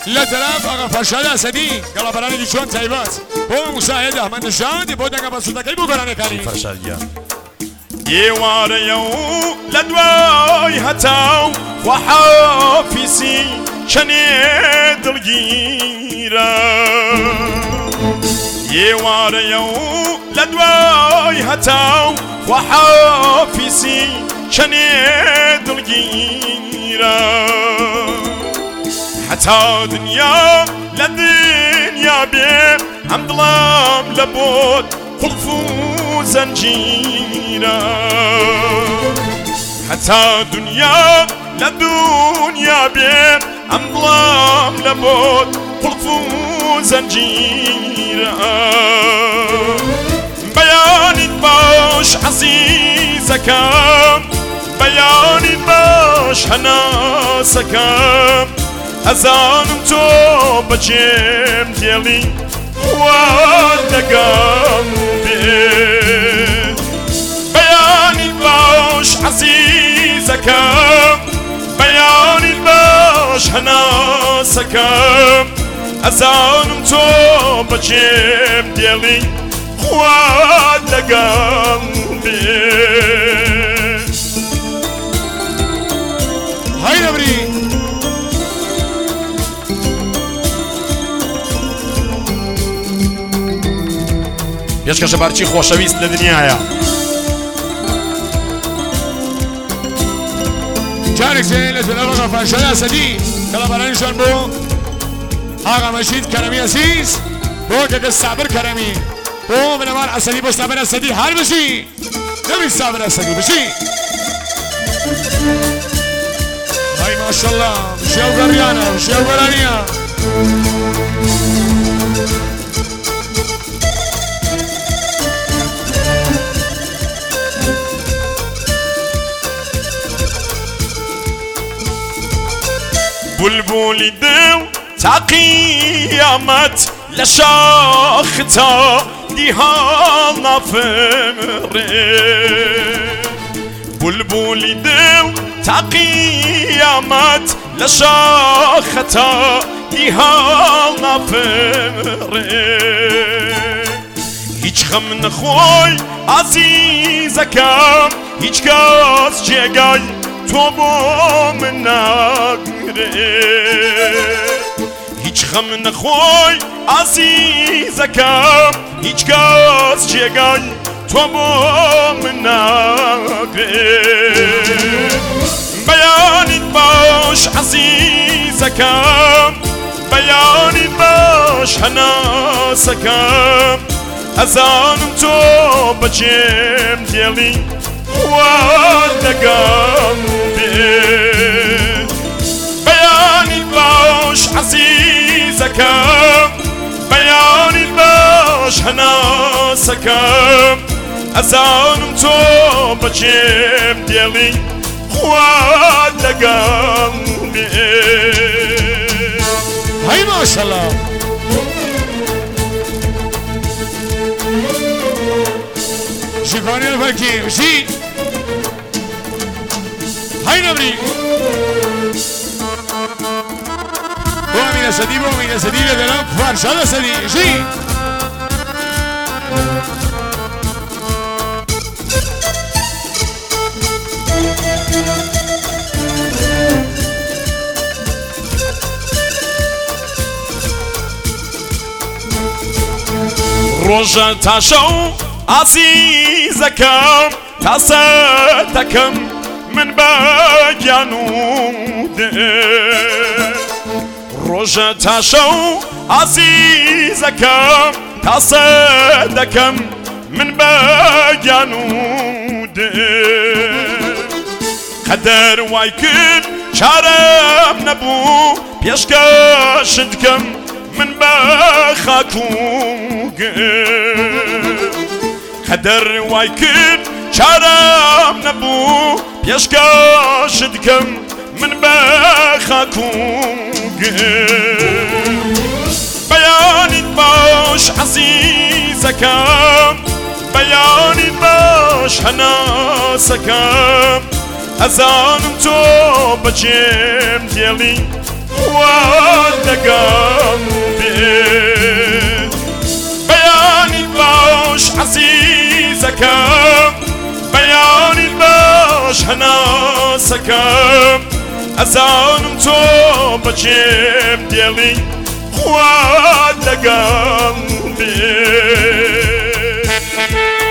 لا تلعب أغا فرشاد أسدي قال براني دي شون تايبات هو مساعد أحمد نشاد بودك بسوطة كيبو قراني كاري فرشاد يا يواريو لدواي هتاو وحافيسي شنيد الجيرة يواريو لدواي هتاو وحافيسي شنيد الجيرة حتى دنيا لدنيا بيه عم ظلام لبود خلفو زنجيرة حتى دنيا لدنيا بيه عم ظلام لبود خلفو زنجيرة بياني باش عزيزك بياني باش هناسك أزانم تو بجيم ديالي ودقام بيه بياني باش عزيزك بياني باش هناسك أزانم تو بجيم ديالي ودقام بيه هاي نبري پێشکەشە بارچی خۆشەویست لە دنیاە جارێک لە جەنابەغا فەرشاد ئەسەدی کەڵە بەرانیشان بۆ ئاغا مەشید کەرەمی ئەزیز بۆ کەکە سابر کەرەمی بۆ بنەمار ئەسەدی بۆ سابر ئەسەدی هەر بشی نەبی سابر ئەسەدی بشی های ماشەڵڵا بشی ئەو گەڕیانە بشی ئەو گەرانیە بلبلی دل تا قیامت لشاختا دیها نفره بلبلی دل تا قیامت لشاختا دیها نفره هیچ غم نخوی عزیزکم هیچ کس جگای تو با من نگره هیچ غم نخوی عزیزکم هیچ کس جگای تو با من نگره بیانید باش عزیزکم بیانید باش هناسکم ازانم تو بجیم دیلی ودقام بيه بياني باش عزيزكم بياني باش هناسكم أزانم تو بجيم ديالي ودقام بيه هاي ما شاء الله شكرا الفركي وشي هاي نبري ومن السديب ومن السديب لدلام فرشاد السديب شي روجا تاشو عزيزكم تاسدكم من بجانود روجا تاشو عزيزكم تصدكم من بجانود قدر وايكن شارم نبو بيشكشدكم من بخاكوك قدر وايكن شارم نبو بيشكشدكم من بخاكوك بياني باش عزيزكم بياني باش هناسكم أزانم تو بجيم ديالي ودقم بياني باش عزيزكم بياني باش هناسكم أزانم تو بجيب ديالي ودقم